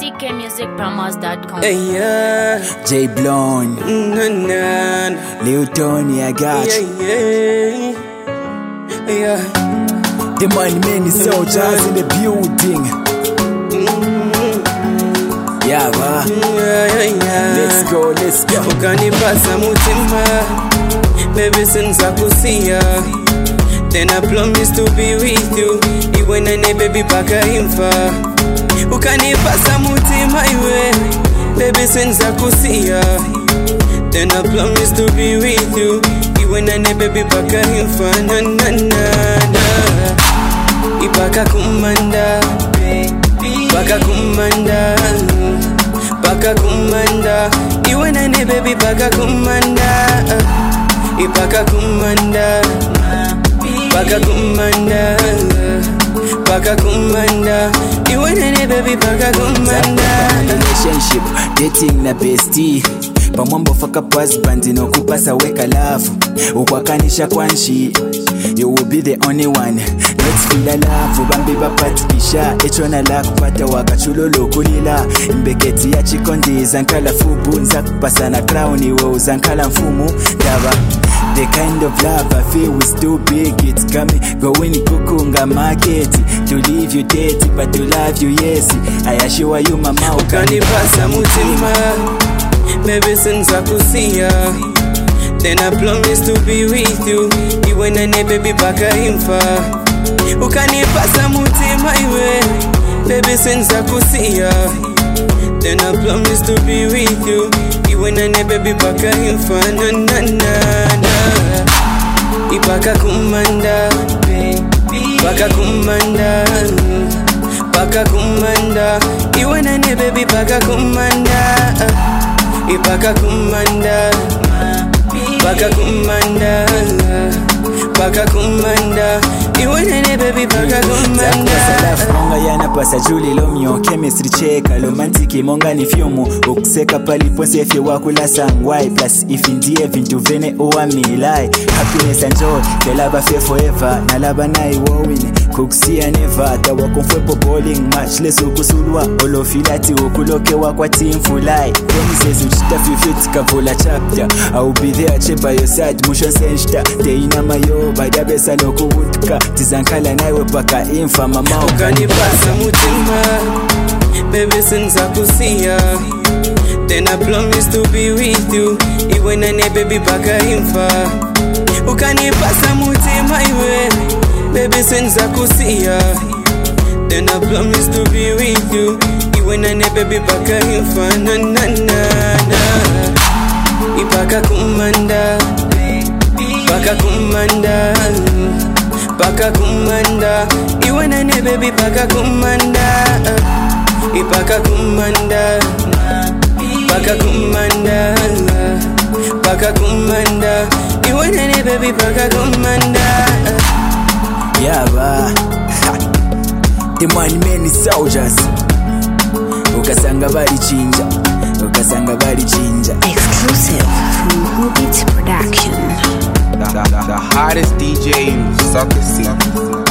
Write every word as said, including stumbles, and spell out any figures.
t k music promos dot com. Hey, yeah. J Blonde, Mm-hmm. Lil Tony, I got Yeah, you. yeah. Yeah. The money many soldiers in the building. Yeah, va. Yeah, yeah, yeah. Let's go, let's go. Ukanipasa mutima, baby since akusia. Then I promise to be with you. Iwe nene baby paka imfa. Ukanipasa mutima iwe, baby since akusia. Then I promise to be with you. Iwe nene baby paka imfa. Na na na na. Ipaka kumanda, paka kumanda, paka kumanda. Iwe nene baby paka kumanda, ipaka kumanda, paka kumanda, paka kumanda. Iwe nene baby paka kumanda. Relationship, dating na bestie. Pamwambo faka husband no kupasa weka love. Ukwakanisha kwanshi, you will be the only one. Let's feel a love, bambi bapatikisha. Echona la kupata wakachulolo kulila. Mbeketi ya chikondi zankala fubu. Nza kupasa na crown iwe uzankala mfumu. Dava, the kind of love I feel is too big. It's coming, going kukunga market. To leave you dirty, but to love you yes. I assure you mama Ukanipasa mutima, baby since akusia. Then I promise to be with you. Iwe nene baby paka imfa. Ukanipasa mutima iwe, baby since akusia. Then I promise to be with you. Iwe nene baby paka imfa. Na na na na. Ipaka kumanda, paka kumanda, paka kumanda. Iwe nene baby paka kumanda, ipaka kumanda, paka kumanda, paka kumanda. Iwe nene baby paka kumanda. Monga yana pasa juli lomyo. Chemistry check, romantic monga ni fyumu. Ukuseka palipo sefi wakula sangwai. Plus if indie vintu vene uwa milai. Happiness and joy, the love affair forever. Na laba na iwowini, kukusia never. Tawa kumfwepo bowling match, lesu kusulwa. Olo filati ukuloke wakwa team fulai. Promises uchita fifit kavula chapter. I'll be there che by your side, motion sensta. Teina mayo, badabesa no kuvutka. Tizankala naiwe paka infa mama. Ukanipasa mutima, baby since akusia. Then I promise to be with you. Iwe nene baby paka imfa. Ukanipasa mutima iwe, baby since akusia. Then I promise to be with you. Iwe nene baby paka imfa. Na na na na. Ipaka kumanda, paka kumanda, paka kumanda. Iwe nene baby paka kumanda, ipaka kumanda, paka kumanda, paka kumanda. Iwe nene baby paka kumanda. Yeah, ba. The money many soldiers. Ukasanga bari chinja, ukasanga bari chinja. Exclusive from Who Beats Production. The, the, the hottest D J in Sucker City.